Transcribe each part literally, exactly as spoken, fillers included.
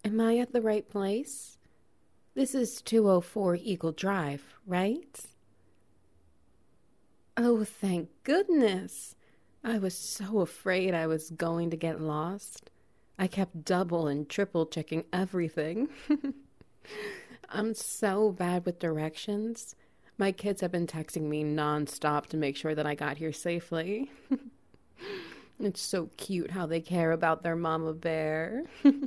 Am I at the right place? This is two oh four Eagle Drive, right? Oh, thank goodness. I was so afraid I was going to get lost. I kept double and triple checking everything. I'm so bad with directions. My kids have been texting me nonstop to make sure that I got here safely. It's so cute how they care about their mama bear.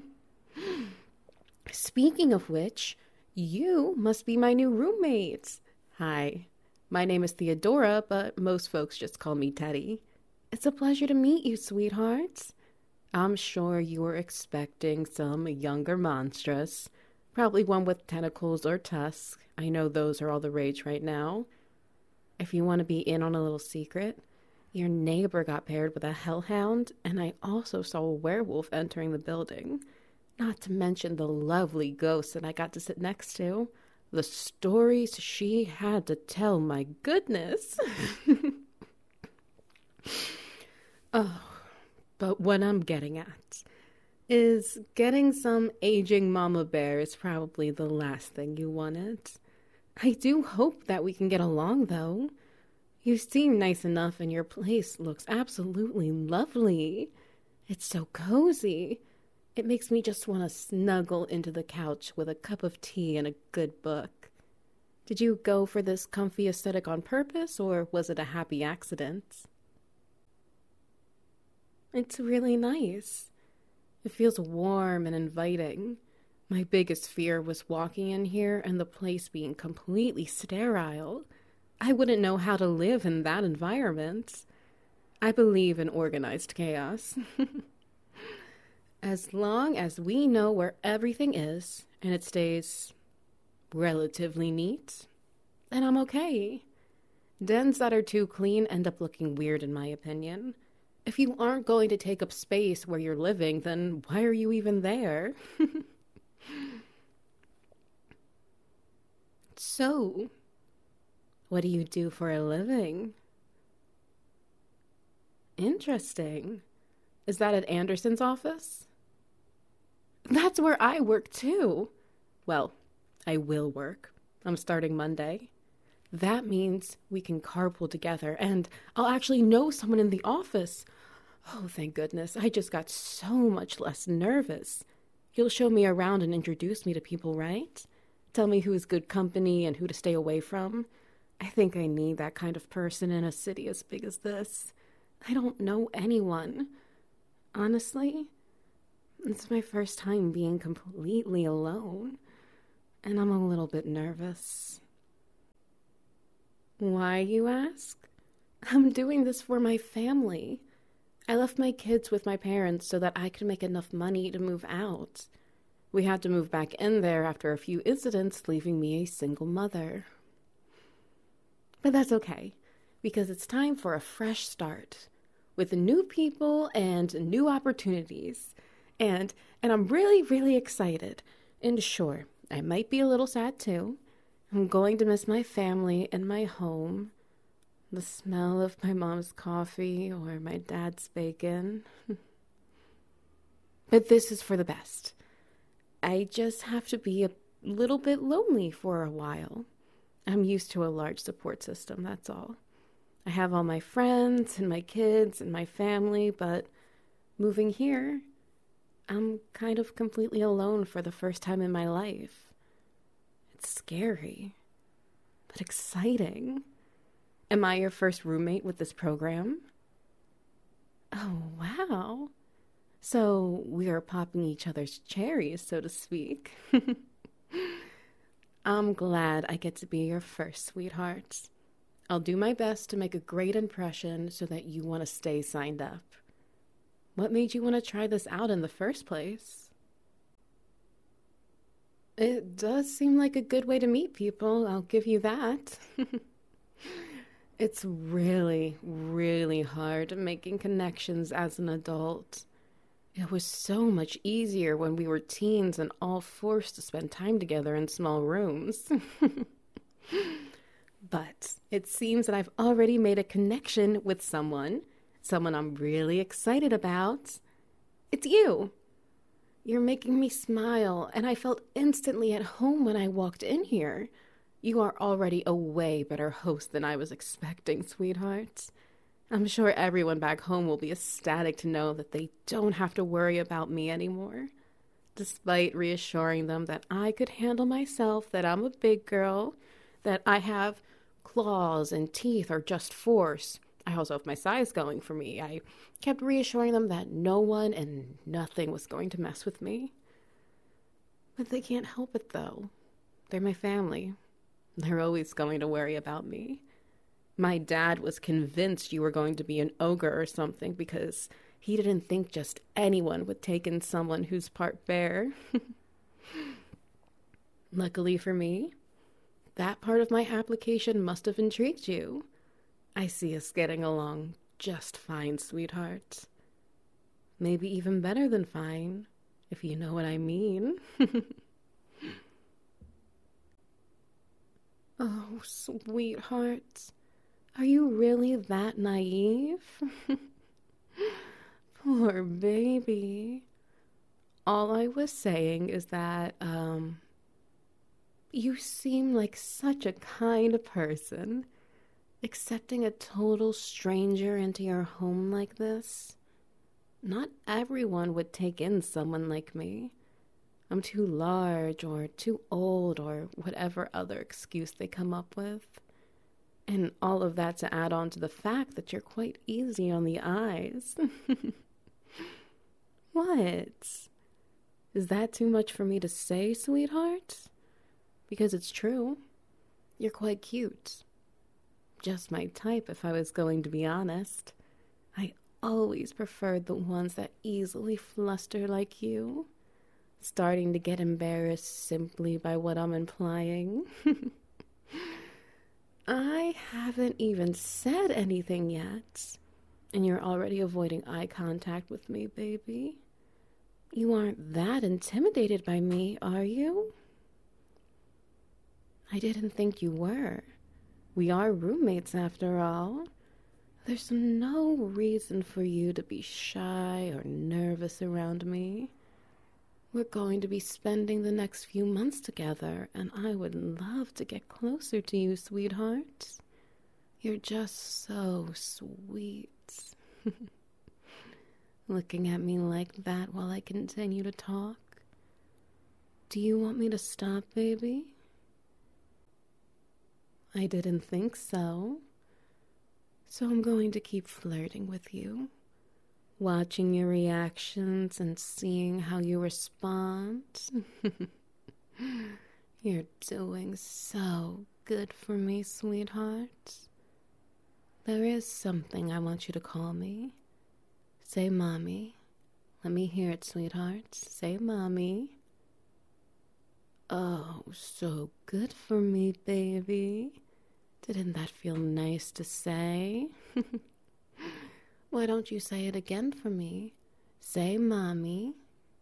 Speaking of which, you must be my new roommate. Hi, my name is Theodora, but most folks just call me Teddy. It's a pleasure to meet you, sweetheart. I'm sure you were expecting some younger monstrous, probably one with tentacles or tusks. I know those are all the rage right now. If you want to be in on a little secret, your neighbor got paired with a hellhound, and I also saw a werewolf entering the building. Not to mention the lovely ghost that I got to sit next to. The stories she had to tell, my goodness. Oh, but what I'm getting at is getting some aging mama bear is probably the last thing you wanted. I do hope that we can get along, though. You seem nice enough, and your place looks absolutely lovely. It's so cozy. It makes me just want to snuggle into the couch with a cup of tea and a good book. Did you go for this comfy aesthetic on purpose, or was it a happy accident? It's really nice. It feels warm and inviting. My biggest fear was walking in here and the place being completely sterile. I wouldn't know how to live in that environment. I believe in organized chaos. As long as we know where everything is and it stays relatively neat, then I'm okay. Dens that are too clean end up looking weird, in my opinion. If you aren't going to take up space where you're living, then why are you even there? So, what do you do for a living? Interesting. Is that at Anderson's office? That's where I work too. Well, I will work. I'm starting Monday. That means we can carpool together, and I'll actually know someone in the office. Oh, thank goodness. I just got so much less nervous. You'll show me around and introduce me to people, right? Tell me who's good company and who to stay away from. I think I need that kind of person in a city as big as this. I don't know anyone. Honestly, it's my first time being completely alone, and I'm a little bit nervous. Why, you ask? I'm doing this for my family. I left my kids with my parents so that I could make enough money to move out. We had to move back in there after a few incidents, leaving me a single mother. But that's okay, because it's time for a fresh start, with new people and new opportunities. And and I'm really, really excited. And sure, I might be a little sad too. I'm going to miss my family and my home. The smell of my mom's coffee or my dad's bacon. But this is for the best. I just have to be a little bit lonely for a while. I'm used to a large support system, that's all. I have all my friends and my kids and my family, but moving here, I'm kind of completely alone for the first time in my life. It's scary, but exciting. Am I your first roommate with this program? Oh, wow. So we are popping each other's cherries, so to speak. I'm glad I get to be your first, sweetheart. I'll do my best to make a great impression so that you want to stay signed up. What made you want to try this out in the first place? It does seem like a good way to meet people, I'll give you that. It's really, really hard making connections as an adult. It was so much easier when we were teens and all forced to spend time together in small rooms. But it seems that I've already made a connection with someone, someone I'm really excited about. It's you. You're making me smile, and I felt instantly at home when I walked in here. You are already a way better host than I was expecting, sweetheart. I'm sure everyone back home will be ecstatic to know that they don't have to worry about me anymore. Despite reassuring them that I could handle myself, that I'm a big girl, that I have claws and teeth are just force. I also have my size going for me. I kept reassuring them that no one and nothing was going to mess with me. But they can't help it, though. They're my family. They're always going to worry about me. My dad was convinced you were going to be an ogre or something because he didn't think just anyone would take in someone who's part bear. Luckily for me, that part of my application must have intrigued you. I see us getting along just fine, sweetheart. Maybe even better than fine, if you know what I mean. Oh, sweetheart. Are you really that naive? Poor baby. All I was saying is that, um, you seem like such a kind person. Accepting a total stranger into your home like this. Not everyone would take in someone like me. I'm too large or too old or whatever other excuse they come up with. And all of that to add on to the fact that you're quite easy on the eyes. What? Is that too much for me to say, sweetheart? Because it's true. You're quite cute. Just my type, if I was going to be honest. I always preferred the ones that easily fluster like you. Starting to get embarrassed simply by what I'm implying. I haven't even said anything yet, and you're already avoiding eye contact with me, baby. You aren't that intimidated by me, are you? I didn't think you were. We are roommates after all. There's no reason for you to be shy or nervous around me. We're going to be spending the next few months together, and I would love to get closer to you, sweetheart. You're just so sweet. Looking at me like that while I continue to talk. Do you want me to stop, baby? I didn't think so. So I'm going to keep flirting with you. Watching your reactions and seeing how you respond. You're doing so good for me, sweetheart. There is something I want you to call me. Say mommy. Let me hear it, sweetheart. Say mommy. Oh, so good for me, baby. Didn't that feel nice to say? Why don't you say it again for me? Say, mommy.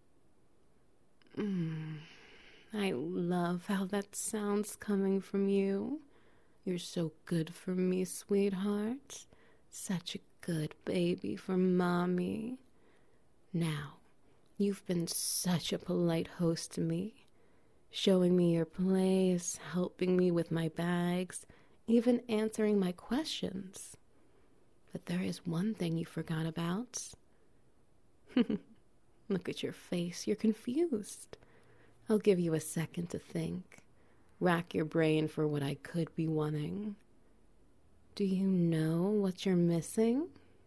Mm, I love how that sounds coming from you. You're so good for me, sweetheart. Such a good baby for mommy. Now, you've been such a polite host to me, showing me your place, helping me with my bags, even answering my questions. But there is one thing you forgot about. Look at your face. You're confused. I'll give you a second to think. Rack your brain for what I could be wanting. Do you know what you're missing?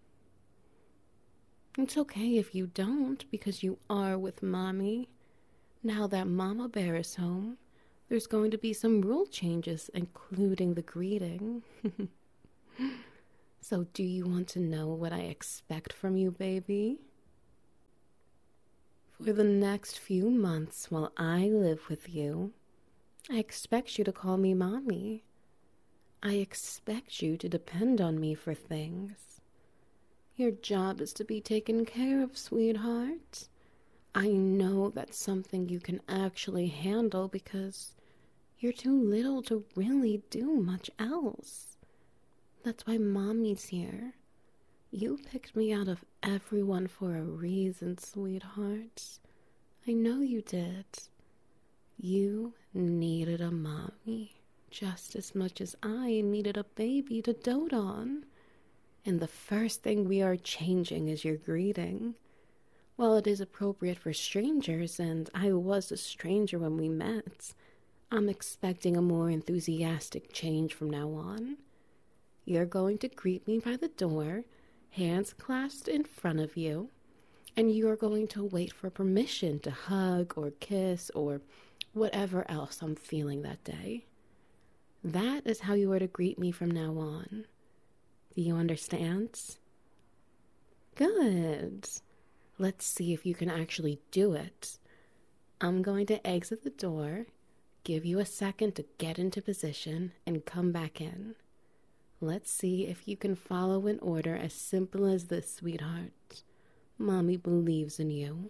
It's okay if you don't, because you are with mommy. Now that Mama Bear is home, there's going to be some rule changes, including the greeting. So do you want to know what I expect from you, baby? For the next few months while I live with you, I expect you to call me mommy. I expect you to depend on me for things. Your job is to be taken care of, sweetheart. I know that's something you can actually handle because you're too little to really do much else. That's why mommy's here. You picked me out of everyone for a reason, sweetheart. I know you did. You needed a mommy just as much as I needed a baby to dote on. And the first thing we are changing is your greeting. While it is appropriate for strangers, and I was a stranger when we met, I'm expecting a more enthusiastic change from now on. You're going to greet me by the door, hands clasped in front of you, and you're going to wait for permission to hug or kiss or whatever else I'm feeling that day. That is how you are to greet me from now on. Do you understand? Good. Let's see if you can actually do it. I'm going to exit the door, give you a second to get into position, and come back in. Let's see if you can follow an order as simple as this, sweetheart. Mommy believes in you.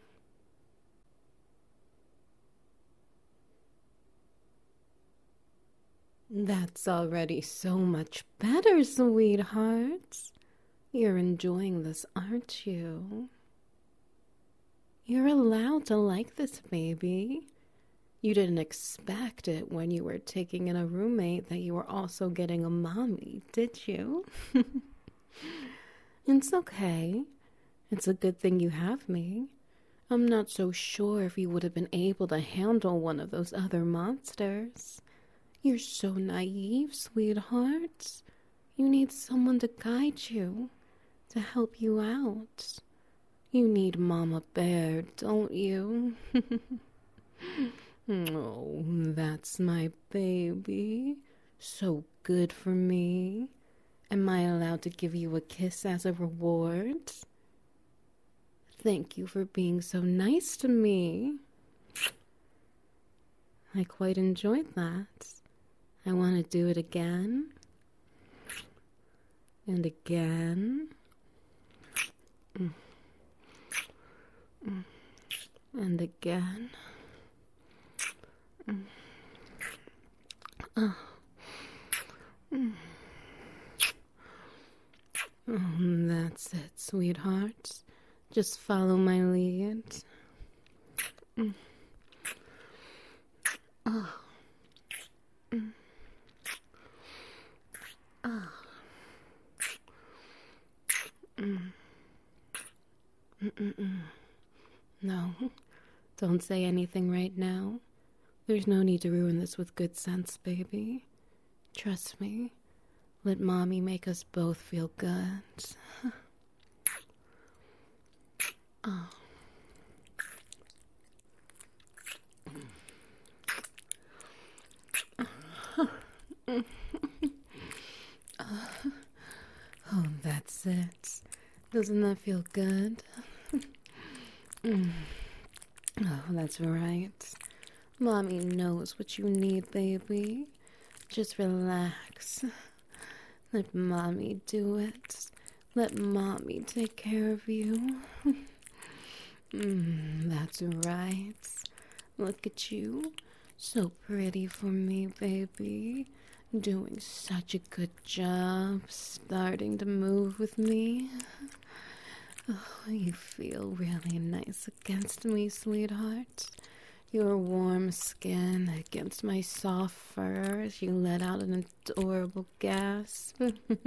That's already so much better, sweetheart. You're enjoying this, aren't you? You're allowed to like this, baby. You didn't expect it when you were taking in a roommate that you were also getting a mommy, did you? It's okay. It's a good thing you have me. I'm not so sure if you would have been able to handle one of those other monsters. You're so naive, sweetheart. You need someone to guide you, to help you out. You need Mama Bear, don't you? Oh, that's my baby. So good for me. Am I allowed to give you a kiss as a reward? Thank you for being so nice to me. I quite enjoyed that. I want to do it again. And again. And again. Oh. Oh, that's it, sweetheart. Just follow my lead. Oh. Oh. Mm-mm-mm. No, don't say anything right now. There's no need to ruin this with good sense, baby. Trust me. Let Mommy make us both feel good. Oh. Oh, that's it. Doesn't that feel good? Mm. Oh, that's right. Mommy knows what you need, baby. Just relax. Let Mommy do it. Let Mommy take care of you. Mm, that's right. Look at you. So pretty for me, baby. Doing such a good job starting to move with me. Oh, you feel really nice against me, sweetheart. Your warm skin against my soft fur as you let out an adorable gasp.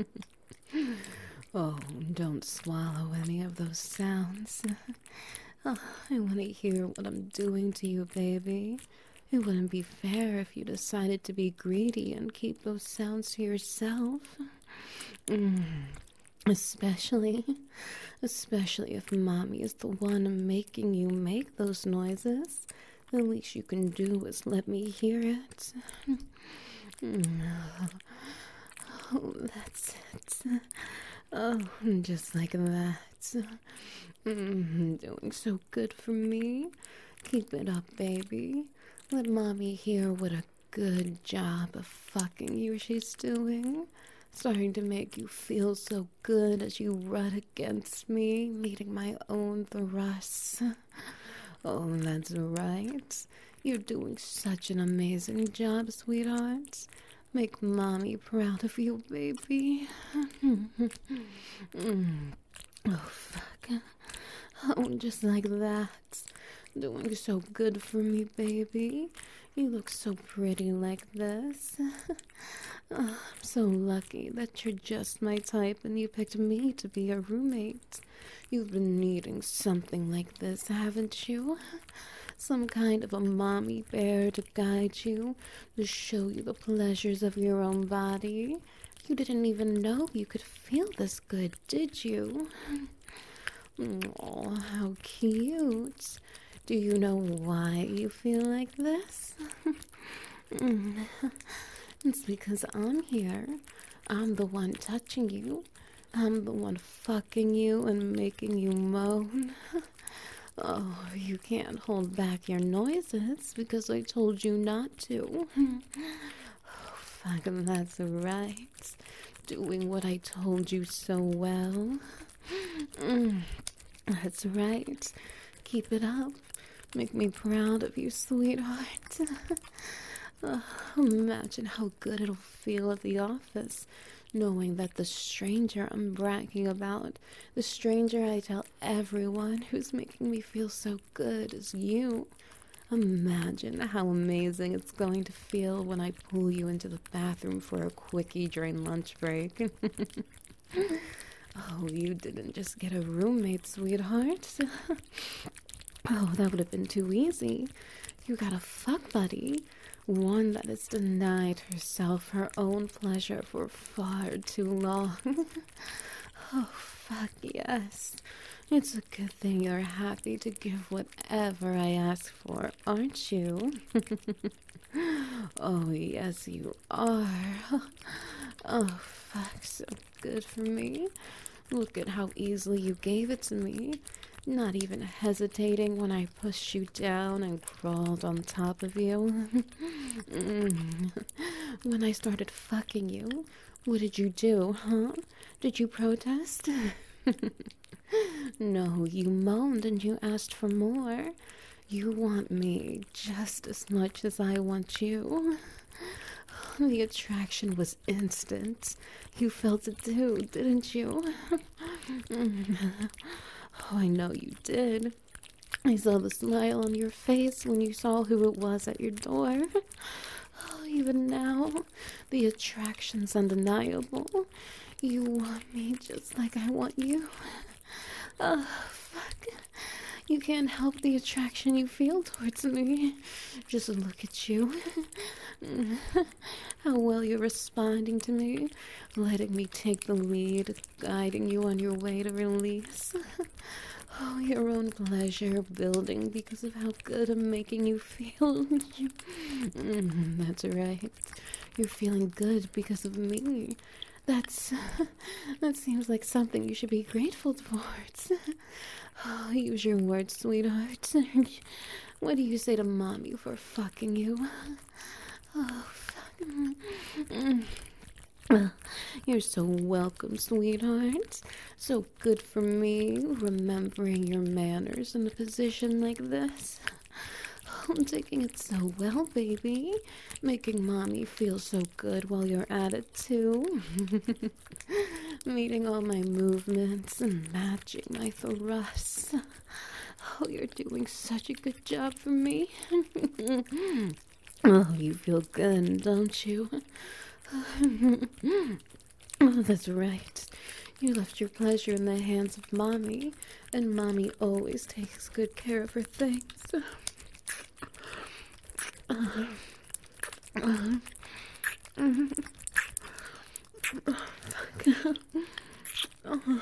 Oh, don't swallow any of those sounds. Oh, I want to hear what I'm doing to you, baby. It wouldn't be fair if you decided to be greedy and keep those sounds to yourself. Mm. Especially, especially if Mommy is the one making you make those noises. The least you can do is let me hear it. Oh, that's it. Oh, just like that. Mm, doing so good for me. Keep it up, baby. Let Mommy hear what a good job of fucking you she's doing. Starting to make you feel so good as you rub against me, meeting my own thrusts. Oh, that's right. You're doing such an amazing job, sweetheart. Make Mommy proud of you, baby. Mm. Oh, fuck. Oh, just like that. Doing so good for me, baby. You look so pretty like this. Oh, I'm so lucky that you're just my type and you picked me to be a roommate. You've been needing something like this, haven't you? Some kind of a mommy bear to guide you, to show you the pleasures of your own body. You didn't even know you could feel this good, did you? Oh, how cute. Do you know why you feel like this? It's because I'm here. I'm the one touching you. I'm the one fucking you and making you moan. Oh, you can't hold back your noises because I told you not to. Oh, fuck, that's right. Doing what I told you so well. Mm, that's right. Keep it up. Make me proud of you, sweetheart. Oh, imagine how good it'll feel at the office, knowing that the stranger I'm bragging about, the stranger I tell everyone who's making me feel so good is you. Imagine how amazing it's going to feel when I pull you into the bathroom for a quickie during lunch break. Oh, you didn't just get a roommate, sweetheart. Oh, that would have been too easy. You got a fuck buddy. One that has denied herself her own pleasure for far too long. Oh, fuck yes. It's a good thing you're happy to give whatever I ask for, aren't you? Oh, yes, you are. Oh, fuck, so good for me. Look at how easily you gave it to me. Not even hesitating when I pushed you down and crawled on top of you. Mm. When I started fucking you, what did you do, huh? Did you protest? No, you moaned and you asked for more. You want me just as much as I want you. The attraction was instant. You felt it too, didn't you? Oh, I know you did. I saw the smile on your face when you saw who it was at your door. Oh, even now, the attraction's undeniable. You want me just like I want you. Oh, fuck. You can't help the attraction you feel towards me. Just look at you. How well you're responding to me, letting me take the lead, guiding you on your way to release. Oh, your own pleasure building because of how good I'm making you feel. Mm, that's right. You're feeling good because of me. That's... that seems like something you should be grateful towards. Oh, use your words, sweetheart. What do you say to mommy for fucking you? Oh, fuck. Mm. Uh, you're so welcome, sweetheart. So good for me, remembering your manners in a position like this. I'm taking it so well, baby. Making mommy feel so good while you're at it, too. Meeting all my movements and matching my thrusts. Oh, you're doing such a good job for me. Oh, you feel good, don't you? Oh, that's right. You left your pleasure in the hands of mommy, and mommy always takes good care of her things. Uh, uh, uh, oh, fuck. Oh,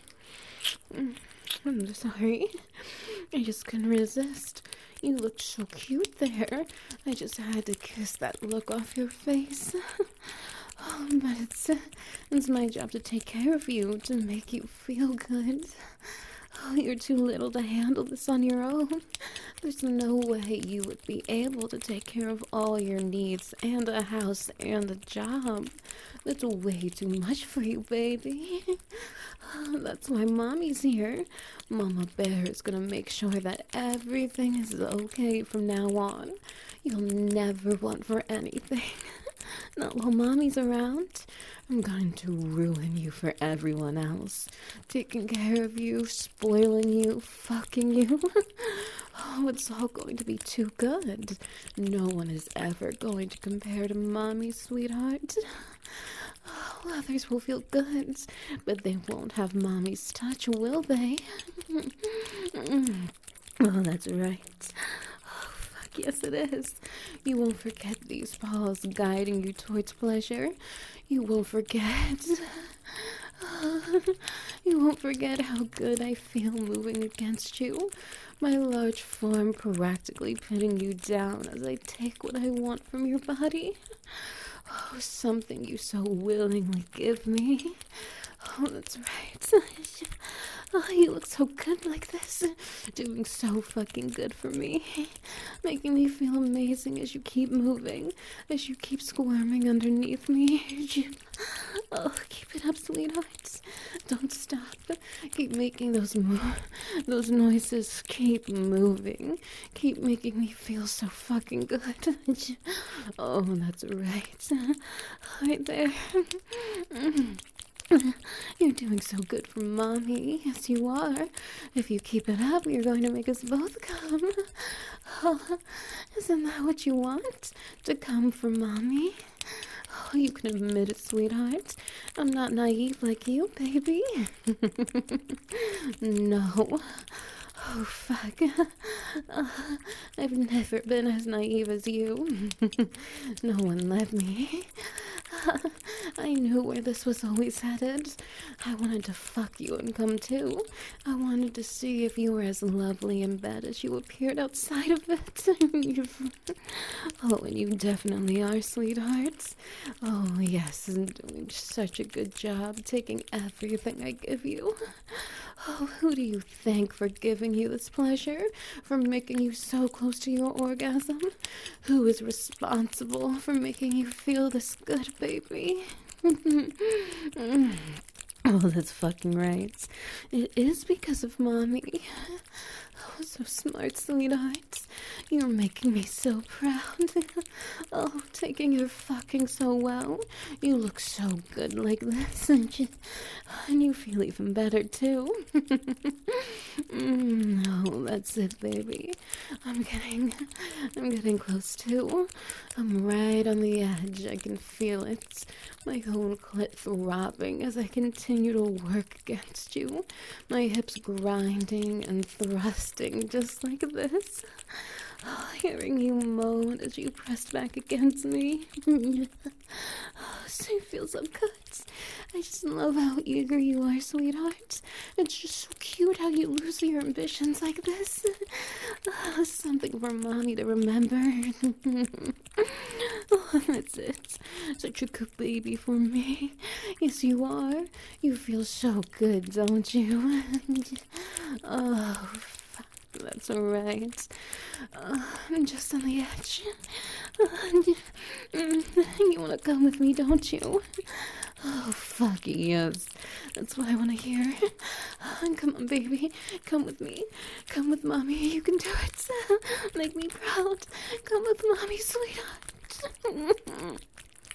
I'm sorry. I just couldn't resist. You looked so cute there. I just had to kiss that look off your face. Oh, but it's, it's my job to take care of you, to make you feel good. Oh, you're too little to handle this on your own. There's no way you would be able to take care of all your needs and a house and a job. That's way too much for you, baby. That's why mommy's here. Mama Bear is gonna make sure that everything is okay from now on. You'll never want for anything. Not while mommy's around. I'm going to ruin you for everyone else. Taking care of you, spoiling you, fucking you. Oh, it's all going to be too good. No one is ever going to compare to Mommy, sweetheart. Oh, others will feel good, but they won't have Mommy's touch, will they? Oh, that's right. Oh, fuck, yes it is. You won't forget these paws guiding you towards pleasure. You won't forget. You won't forget how good I feel moving against you. My large form practically pinning you down as I take what I want from your body. Oh, something you so willingly give me. Oh, that's right. Oh, you look so good like this. Doing so fucking good for me. Making me feel amazing as you keep moving. As you keep squirming underneath me. Oh, keep it up, sweetheart. Don't stop. Keep making those mo- those noises. Keep moving. Keep making me feel so fucking good. Oh, that's right. Right there. You're doing so good for Mommy. Yes, you are. If you keep it up, you're going to make us both come. Oh, isn't that what you want? To come for Mommy? Oh, you can admit it, sweetheart. I'm not naive like you, baby. No. Oh, fuck. Uh, I've never been as naive as you. No one let me. I knew where this was always headed. I wanted to fuck you and come too. I wanted to see if you were as lovely in bed as you appeared outside of it. Oh, and you definitely are, sweetheart. Oh, yes, and doing such a good job taking everything I give you. Oh, who do you thank for giving you this pleasure? For making you so close to your orgasm? Who is responsible for making you feel this good, baby? Oh, that's fucking right. It is because of Mommy. Oh, so smart, sweetheart. You're making me so proud. Oh, taking your fucking so well. You look so good like this, and you, and you feel even better, too. mm, oh, that's it, baby. I'm getting, I'm getting close, too. I'm right on the edge. I can feel it. My own clit throbbing as I continue to work against you. My hips grinding and thrusting just like this. Oh, hearing you moan as you press back against me. Oh, so it feels so good. I just love how eager you are, sweetheart. It's just so cute how you lose your ambitions like this. Oh, something for Mommy to remember. Oh, that's it. Such a good baby for me. Yes, you are. You feel so good, don't you? Oh, fuck, that's all right. Uh, I'm just on the edge. You want to come with me, don't you? Oh, fuck yes. That's what I want to hear. Come on, baby. Come with me. Come with Mommy. You can do it. Make me proud. Come with Mommy, sweetheart.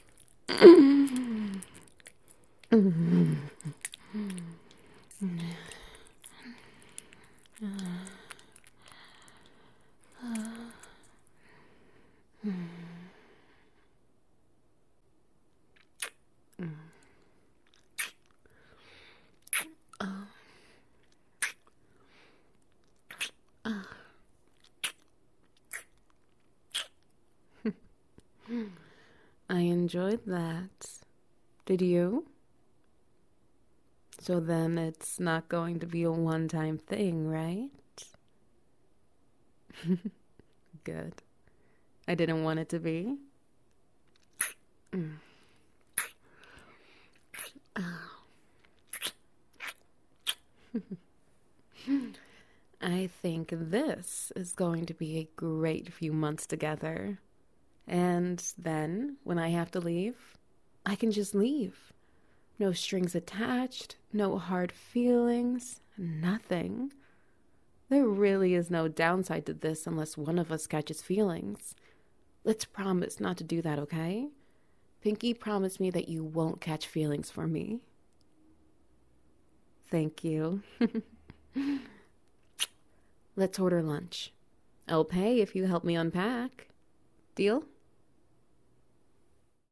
I enjoyed that. Did you? So then it's not going to be a one-time thing, right? Good. I didn't want it to be. Mm. Oh. I think this is going to be a great few months together. And then, when I have to leave, I can just leave. No strings attached, no hard feelings, nothing. There really is no downside to this unless one of us catches feelings. Let's promise not to do that, okay? Pinky, promise me that you won't catch feelings for me. Thank you. Let's order lunch. I'll pay if you help me unpack. Deal?